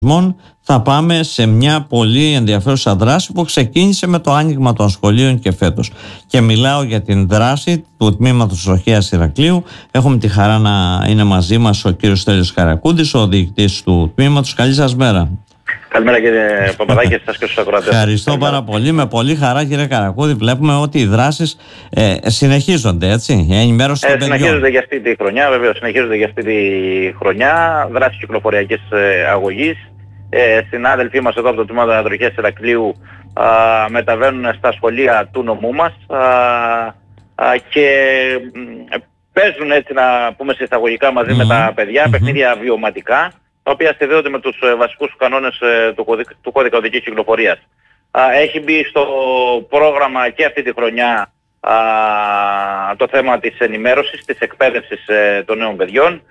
θα πάμε σε μια πολύ ενδιαφέρουσα δράση που ξεκίνησε με το άνοιγμα των σχολείων και φέτος. Και μιλάω για την δράση του Τμήματος Οχέας Ηρακλείου. Έχουμε τη χαρά να είναι μαζί μας ο κύριος Στέλιος Καρακούντης, ο διοικητής του Τμήματος. Καλή σας μέρα. Καλημέρα κύριε Παπαδάκη και σας και στους ακροατές. Ευχαριστώ πάρα πολύ. Με πολύ χαρά κύριε Καρακούδη βλέπουμε ότι οι δράσεις συνεχίζονται, έτσι, ενημέρωση των παιδιών. Συνεχίζονται για αυτή τη χρονιά, βεβαίως συνεχίζονται για αυτή τη χρονιά, δράσεις κυκλοφοριακής αγωγής. Συνάδελφοί μας εδώ από το Τμήμα Οχέας Ηρακλείου μεταβαίνουν στα σχολεία του νομού μας και παίζουν, έτσι να πούμε συσταγωγικά, μαζί με τα παιδιά παιχνίδια βιωματικά, τα οποία συνδέονται με τους βασικούς κανόνες του κώδικα οδικής κυκλοφορίας. Έχει μπει στο πρόγραμμα και αυτή τη χρονιά το θέμα της ενημέρωσης, της εκπαίδευσης των νέων παιδιών,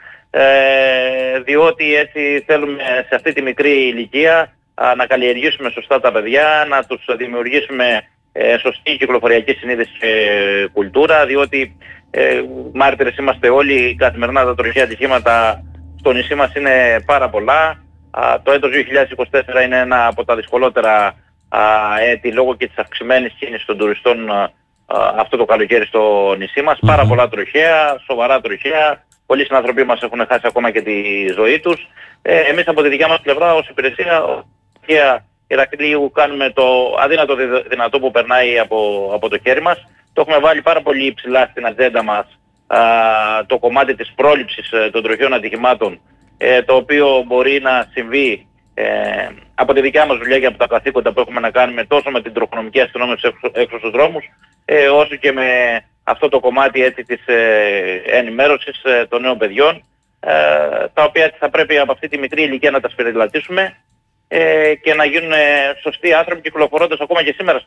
διότι έτσι θέλουμε σε αυτή τη μικρή ηλικία να καλλιεργήσουμε σωστά τα παιδιά, να τους δημιουργήσουμε σωστή κυκλοφοριακή συνείδηση και κουλτούρα, διότι μάρτυρες είμαστε όλοι, καθημερινά τα τροχαία ατυχήματα στο νησί μας είναι πάρα πολλά. Το έτος 2024 είναι ένα από τα δυσκολότερα έτη λόγω και της αυξημένης κίνησης των τουριστών αυτό το καλοκαίρι στο νησί μας. Πάρα πολλά τροχαία, σοβαρά τροχαία. Πολλοί συνανθρωποί μας έχουν χάσει ακόμα και τη ζωή τους. Εμείς από τη δικιά μας πλευρά ως υπηρεσία Οχέα Ηρακλείου κάνουμε το αδύνατο δυνατό που περνάει από το χέρι μας. Το έχουμε βάλει πάρα πολύ υψηλά στην ατζέντα μας το κομμάτι της πρόληψης των τροχαίων ατυχημάτων, το οποίο μπορεί να συμβεί από τη δικιά μας δουλειά και από τα καθήκοντα που έχουμε να κάνουμε τόσο με την τροχονομική αστυνόμευση έξω στους δρόμους, όσο και με αυτό το κομμάτι, έτσι, της ενημέρωσης των νέων παιδιών, τα οποία θα πρέπει από αυτή τη μικρή ηλικία να τα σφυριλατήσουμε και να γίνουν σωστοί άνθρωποι κυκλοφορώντας ακόμα και σήμερα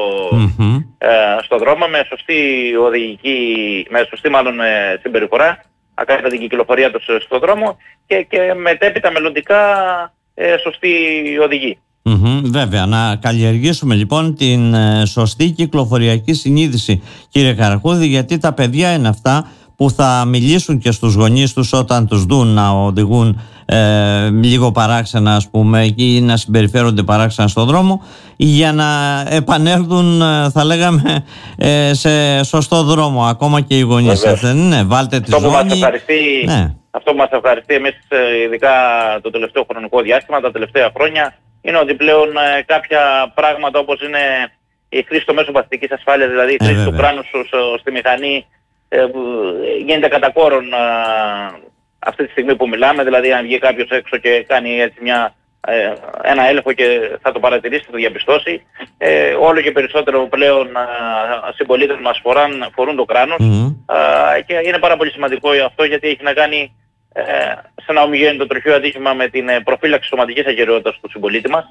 στο δρόμο με σωστή οδηγική, με σωστή συμπεριφορά κατά την κυκλοφορία τους στον δρόμο και μετέπειτα μελλοντικά σωστή οδηγή. Βέβαια, να καλλιεργήσουμε λοιπόν την σωστή κυκλοφοριακή συνείδηση, κύριε Καρακούδη, γιατί τα παιδιά είναι αυτά που θα μιλήσουν και στους γονείς τους όταν τους δουν να οδηγούν λίγο παράξενα, ας πούμε, ή να συμπεριφέρονται παράξενα στον δρόμο, για να επανέλθουν, θα λέγαμε, σε σωστό δρόμο, ακόμα και οι γονείς. Ναι, βάλτε τη ζώνη. Αυτό που μας ευχαριστεί εμείς, ειδικά το τελευταίο χρονικό διάστημα, τα τελευταία χρόνια, είναι ότι πλέον κάποια πράγματα όπως είναι η χρήση των μέσων παθητικής ασφάλειας, δηλαδή η χρήση του κράνους στη μηχανή, γίνεται κατά κόρον αυτή τη στιγμή που μιλάμε. Δηλαδή αν βγει κάποιος έξω και κάνει έτσι ένα έλεγχο και θα το παρατηρήσει, θα το διαπιστώσει. Όλο και περισσότερο πλέον συμπολίτες μας φορούν το κράνος, και είναι πάρα πολύ σημαντικό αυτό, γιατί έχει να κάνει σε ένα ομιγέννητο τροχαίο ατύχημα με την προφύλαξη σωματικής ακεραιότητας του συμπολίτη μας.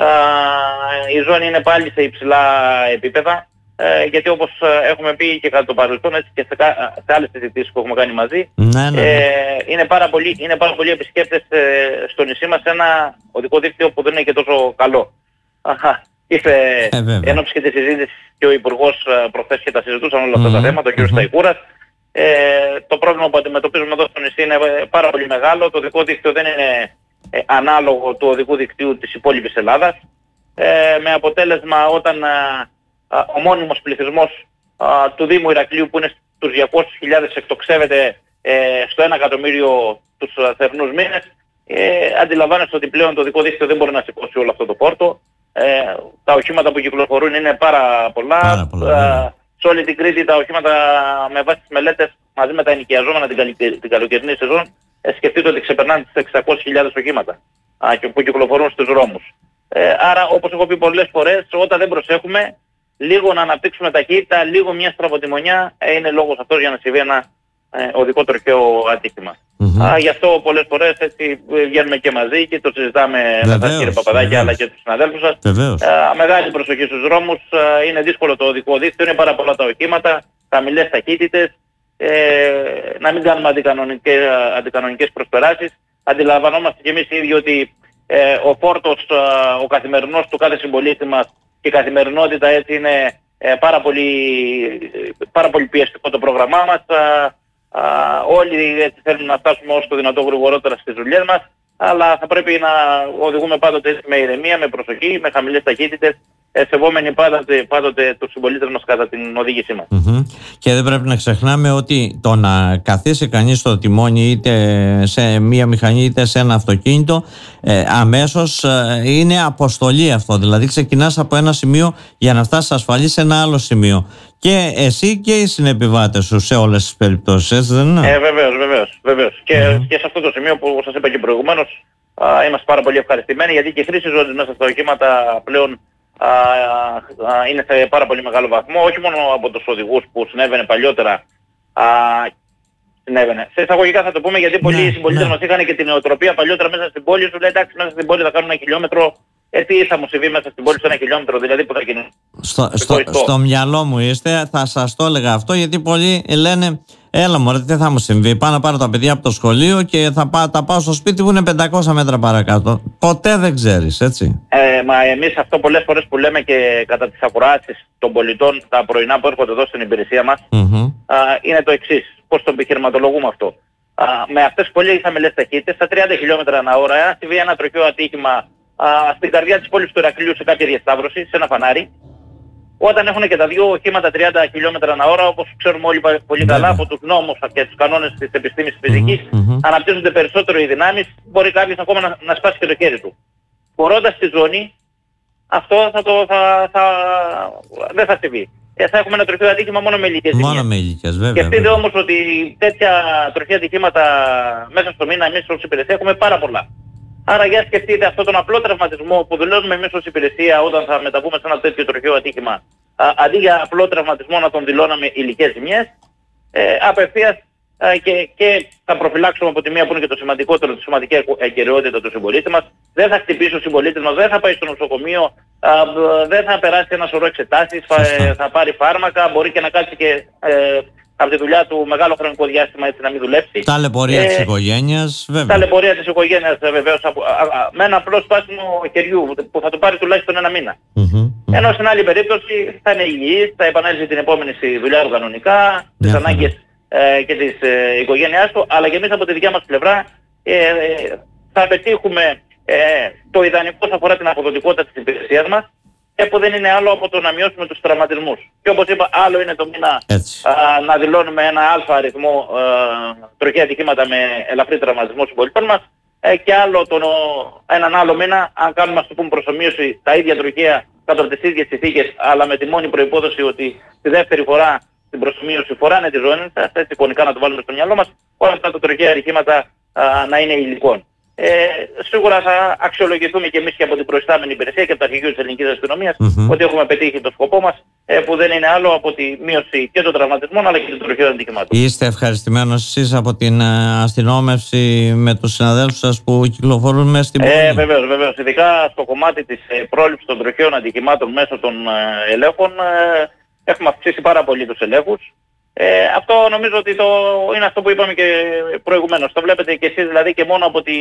Η ζώνη είναι πάλι σε υψηλά επίπεδα, γιατί όπως έχουμε πει και κατά το παρελθόν, έτσι και σε άλλες συζητήσεις που έχουμε κάνει μαζί, είναι πάρα πολλοί επισκέπτες στο νησί μας σε ένα οδικό δίκτυο που δεν είναι και τόσο καλό. Ήρθε εν ώψη και τη συζήτηση και ο Υπουργός προχθές και τα συζητούσαν όλα αυτά τα θέματα, ο κ. Σταϊκούρας. Το πρόβλημα που αντιμετωπίζουμε εδώ στο νησί είναι πάρα πολύ μεγάλο. Το οδικό δίκτυο δεν είναι ανάλογο του οδικού δικτύου της υπόλοιπης Ελλάδας, με αποτέλεσμα όταν ο μόνιμος πληθυσμός του Δήμου Ηρακλείου, που είναι στους 200.000, εκτοξεύεται στο 1 εκατομμύριο τους θερινούς μήνες, αντιλαμβάνεστε ότι πλέον το οδικό δίκτυο δεν μπορεί να σηκώσει όλο αυτό το φόρτο. Τα οχήματα που κυκλοφορούν είναι πάρα πολλά. Σε όλη την Κρήτη τα οχήματα, με βάση τις μελέτες, μαζί με τα ενοικιαζόμενα την καλοκαιρινή σεζόν, σκεφτείτε ότι ξεπερνάνε τις 600.000 οχήματα που κυκλοφορούν στους δρόμους. Άρα, όπως έχω πει πολλές φορές, όταν δεν προσέχουμε, λίγο να αναπτύξουμε ταχύτητα, λίγο μια στραβοτιμονιά, είναι λόγος αυτός για να συμβεί ένα οδικό τροχαίο ατύχημα. Γι' αυτό πολλές φορές έτσι βγαίνουμε και μαζί και το συζητάμε με τα κύριε Παπαδάκη, αλλά και τους συναδέλφους σας. Μεγάλη προσοχή στους δρόμους, είναι δύσκολο το οδικό δίκτυο, είναι πάρα πολλά τα οχήματα, χαμηλές ταχύτητες, να μην κάνουμε αντικανονικές προσπεράσεις. Αντιλαμβανόμαστε κι εμείς οι ίδιοι ότι ο φόρτος, ο καθημερινός του κάθε συμπολίτη μας και η καθημερινότητα, έτσι, είναι πάρα πολύ πιεστικό το πρόγραμμά μας. Όλοι έτσι θέλουν να φτάσουμε όσο το δυνατό γρηγορότερα στις δουλειές μας. αλλά θα πρέπει να οδηγούμε πάντοτε με ηρεμία, με προσοχή, με χαμηλές ταχύτητες, σεβόμενοι πάντοτε τους συμπολίτες μας κατά την οδήγησή μας. Και δεν πρέπει να ξεχνάμε ότι το να καθίσει κανείς στο τιμόνι είτε σε μία μηχανή είτε σε ένα αυτοκίνητο αμέσως είναι αποστολή αυτό. Δηλαδή ξεκινάς από ένα σημείο για να φτάσεις ασφαλής σε ένα άλλο σημείο. Και εσύ και οι συνεπιβάτες σου σε όλες τις περιπτώσεις, έτσι δεν είναι? Βεβαίως. Και σε αυτό το σημείο που σας είπα και προηγουμένως, είμαστε πάρα πολύ ευχαριστημένοι, γιατί και η χρήση ζώνης μέσα στα οχήματα πλέον είναι σε πάρα πολύ μεγάλο βαθμό, όχι μόνο από τους οδηγούς που συνέβαινε παλιότερα, σε εισαγωγικά θα το πούμε, γιατί πολλοί συμπολίτες μας είχαν και την νοοτροπία παλιότερα μέσα στην πόλη, σου λέει εντάξει, μέσα στην πόλη θα κάνουμε 1 χιλιόμετρο. Τι θα μου συμβεί μέσα στην πόλη σε 1 χιλιόμετρο, δηλαδή που θα γίνει? Στο μυαλό μου είστε, θα σας το έλεγα αυτό, γιατί πολλοί λένε έλα μωρέ, τι θα μου συμβεί, πάω να πάρω τα παιδιά από το σχολείο και τα πάω στο σπίτι που είναι 500 μέτρα παρακάτω. Ποτέ δεν ξέρεις, έτσι. Μα εμείς αυτό πολλές φορές που λέμε και κατά τις ακροάσεις των πολιτών τα πρωινά που έρχονται εδώ στην υπηρεσία μας, είναι το εξής, πώς το επιχειρηματολογούμε αυτό. Με αυτές τις πολύ χαμηλές ταχύτητες, στα 30 χιλιόμετρα ανά ώρα, αν συμβεί ένα τροχαίο ατύχημα στην καρδιά της πόλης του Ηρακλείου σε κάποια διασταύρωση, σε ένα φανάρι, όταν έχουν και τα δύο οχήματα 30 χιλιόμετρα ανά ώρα, όπως ξέρουμε όλοι πολύ καλά από τους νόμους και τους κανόνες της επιστήμης της φυσικής, αναπτύσσονται περισσότερο οι δυνάμεις, μπορεί κάποιος ακόμα να σπάσει και το χέρι του. Μπορώντας τη ζώνη, αυτό δεν θα συμβεί. Θα έχουμε ένα τροχαίο ατύχημα μόνο με ηλικές ζημιές. Σκεφτείτε όμως ότι τέτοια τροχαία ατυχήματα μέσα στο μήνα εμείς ως υπηρεσία έχουμε πάρα πολλά. Άρα για σκεφτείτε αυτόν τον απλό τραυματισμό που δηλώνουμε εμείς ως υπηρεσία όταν θα μεταβούμε σε ένα τέτοιο τροχαίο ατύχημα, αντί για απλό τραυματισμό να τον δηλώναμε υλικές ζημιές, απευθείας και θα προφυλάξουμε από τη μία που είναι και το σημαντικότερο, τη σωματική ακεραιότητα του συμπολίτη μας, δεν θα χτυπήσει ο συμπολίτης μας, δεν θα πάει στο νοσοκομείο, δεν θα περάσει ένα σωρό εξετάσεις, θα πάρει φάρμακα, μπορεί και να κάτσει και από τη δουλειά του μεγάλο χρονικό διάστημα έτσι να μην δουλέψει. Ταλαιπωρία της οικογένειας, βέβαια. Ταλαιπωρία της οικογένειας, βεβαίως, με ένα απλό σπάσιμο χεριού που θα του πάρει τουλάχιστον 1 μήνα. Ενώ στην άλλη περίπτωση θα είναι υγιής, θα επανέλθει την επόμενη στη δουλειά του κανονικά, τις ανάγκες και της οικογένειάς του, αλλά και εμείς από τη δικιά μας πλευρά θα πετύχουμε το ιδανικό όσον αφορά την αποδοτικότητα της υπηρεσίας μας, που δεν είναι άλλο από το να μειώσουμε τους τραυματισμούς. Και όπως είπα, άλλο είναι το μήνα να δηλώνουμε ένα αλφα αριθμό τροχαία ατυχήματα με ελαφρύ τραυματισμό συμπολιτών μας, και άλλο έναν άλλο μήνα, αν κάνουμε, ας το πούμε, προσομοίωση, τα ίδια τροχαία κάτω από τις ίδιες συνθήκες, αλλά με τη μόνη προϋπόθεση ότι τη δεύτερη φορά την προσομοίωση φοράνε τη ζώνη, έτσι εικονικά να το βάλουμε στο μυαλό μας, όλα αυτά τα τροχαία ατυχήματα να είναι υλικών. Σίγουρα θα αξιολογηθούμε και εμείς και από την προϊστάμενη υπηρεσία και από το αρχηγείο της ελληνικής αστυνομίας ότι έχουμε πετύχει το σκοπό μας, που δεν είναι άλλο από τη μείωση και των τραυματισμών αλλά και των τροχαίων ατυχημάτων. Είστε ευχαριστημένος εσείς από την αστυνόμευση με τους συναδέλφους σας που κυκλοφορούν μέσα στην πόλη? Βεβαίως. Ειδικά στο κομμάτι της πρόληψης των τροχαίων ατυχημάτων μέσω των ελέγχων έχουμε αυξήσει πάρα πολύ τους ελέγχους. Αυτό νομίζω ότι είναι αυτό που είπαμε και προηγουμένως. Το βλέπετε και εσείς δηλαδή και μόνο από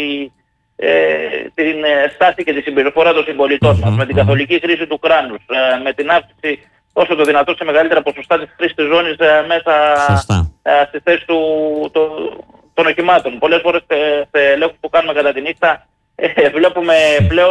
την στάση και τη συμπεριφορά των συμπολιτών μας, με την καθολική χρήση του κράνους, με την αύξηση όσο το δυνατόν σε μεγαλύτερα ποσοστά της χρήσης της ζώνης μέσα στις θέσεις των οχημάτων. Πολλές φορές σε ελέγχους που κάνουμε κατά τη νύχτα βλέπουμε πλέον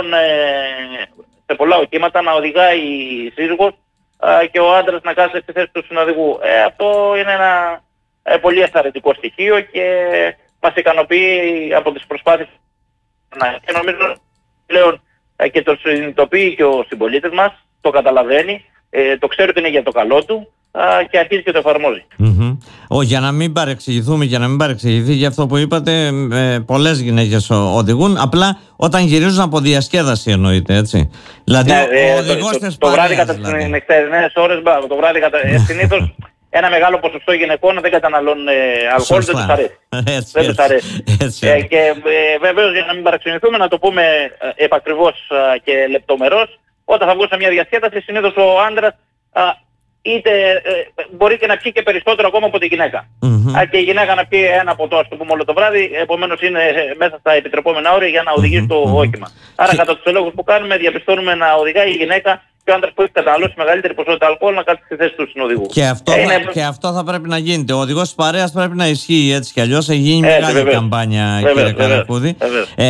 σε πολλά οχήματα να οδηγάει η σύζυγος και ο άντρας να κάθεται στη θέση του συνοδηγού. Αυτό είναι ένα πολύ εθαρρυντικό στοιχείο και μας ικανοποιεί από τις προσπάθειες. Και νομίζω πλέον και το συνειδητοποιεί και ο συμπολίτης μας, το καταλαβαίνει, το ξέρει ότι είναι για το καλό του και αρχίζει και το εφαρμόζει. Για να μην παρεξηγηθούμε και να μην παρεξηγηθεί για αυτό που είπατε, πολλές γυναίκες οδηγούν, απλά όταν γυρίζουν από διασκέδαση εννοείται, έτσι. Δηλαδή ο οδηγός της το βράδυ κατά τις νυχτερινές ώρες, το βράδυ συνήθως ένα μεγάλο ποσοστό γυναικών δεν καταναλώνουν αλκοόλ, δεν τους αρέσει. Και βεβαίως για να μην παρεξηγηθούμε, να το πούμε επακριβώς και λεπτομερώς, όταν θα βγουν σε μια διασκέδαση συνήθως ο άντρας είτε μπορεί και να πιει και περισσότερο ακόμα από τη γυναίκα. Και η γυναίκα να πιει ένα ποτό, ας το πούμε, όλο το βράδυ, επομένως είναι μέσα στα επιτρεπόμενα όρια για να οδηγήσει το όχημα. Άρα κατά τους ελέγχους που κάνουμε διαπιστώνουμε να οδηγάει η γυναίκα και ο άντρας που έχει καταναλώσει μεγαλύτερη ποσότητα αλκοόλ να κάτσει στη θέση του συνοδηγού. Και αυτό θα πρέπει να γίνεται. Ο οδηγός της παρέας πρέπει να ισχύει έτσι κι αλλιώς. Έχει γίνει μεγάλη καμπάνια, κύριε Καρακούδη.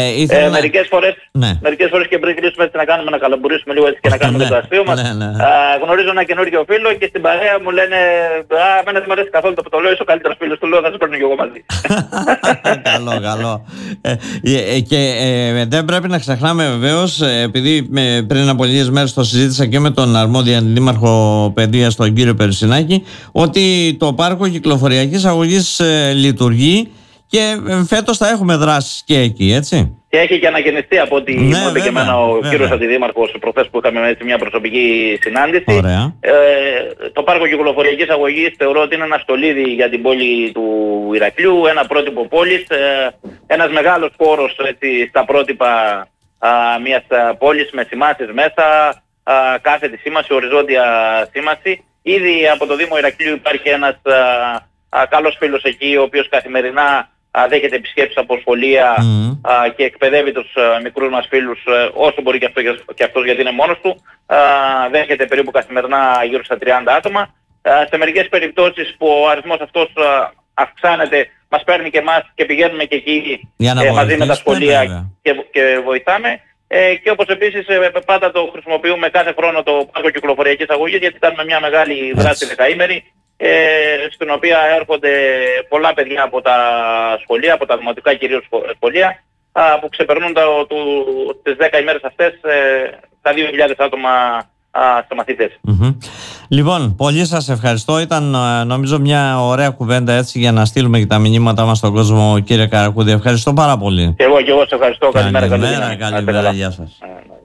Μερικές φορές και πριν κλείσουμε έτσι να κάνουμε να καλαμπουρίσουμε λίγο έτσι και να κάνουμε το αστείο μας. Γνωρίζω ένα καινούργιο φίλο και στην παρέα μου λένε εμένα δεν μου αρέσει καθόλου το που το λέω, είσαι ο καλύτερος φίλος του, λέω θα σε παίρνω και εγώ μαζί. Καλό. Και δεν πρέπει να ξεχνάμε βεβαίως, επειδή πριν από λίγες μέρες το συζήτησα και με τον αρμόδιο αντιδήμαρχο παιδείας, τον κύριο Περισσινάκη, ότι το πάρκο κυκλοφοριακής αγωγής λειτουργεί και φέτος θα έχουμε δράσεις και εκεί, έτσι. Και έχει και ανακαινιστεί από ό,τι μου είπε και εμένα ο κύριος αντιδήμαρχος προχθές που είχαμε έτσι μια προσωπική συνάντηση. Το πάρκο κυκλοφοριακής αγωγής θεωρώ ότι είναι ένα στολίδι για την πόλη του Ηρακλείου, ένα πρότυπο πόλης, ένας μεγάλος χώρος έτσι, στα πρότυπα μιας πόλης με σημάσεις μέσα, κάθετη σήμαση, οριζόντια σήμαση. Ήδη από το Δήμο Ηρακλείου υπάρχει ένας καλός φίλος εκεί, ο οποίος καθημερινά δέχεται επισκέψεις από σχολεία και εκπαιδεύει τους μικρούς μας φίλους όσο μπορεί και αυτός γιατί είναι μόνος του. Δέχεται περίπου καθημερινά γύρω στα 30 άτομα. Σε μερικές περιπτώσεις που ο αριθμός αυτός αυξάνεται, μας παίρνει και εμάς και πηγαίνουμε και εκεί μαζί με τα σχολεία και βοηθάμε. Και όπως επίσης πάντα το χρησιμοποιούμε κάθε χρόνο το πάρκο κυκλοφοριακής αγωγής, γιατί κάνουμε μια μεγάλη δράση δεκαήμερη, στην οποία έρχονται πολλά παιδιά από τα σχολεία, από τα δημοτικά κυρίως σχολεία, που ξεπερνούν τις 10 ημέρες αυτές τα 2.000 άτομα σε μαθητές. Λοιπόν, πολύ σας ευχαριστώ. Ήταν νομίζω μια ωραία κουβέντα έτσι για να στείλουμε και τα μηνύματά μας στον κόσμο, κύριε Καρακούδη. Ευχαριστώ πάρα πολύ. Και εγώ σε ευχαριστώ. Καλημέρα, γεια σας.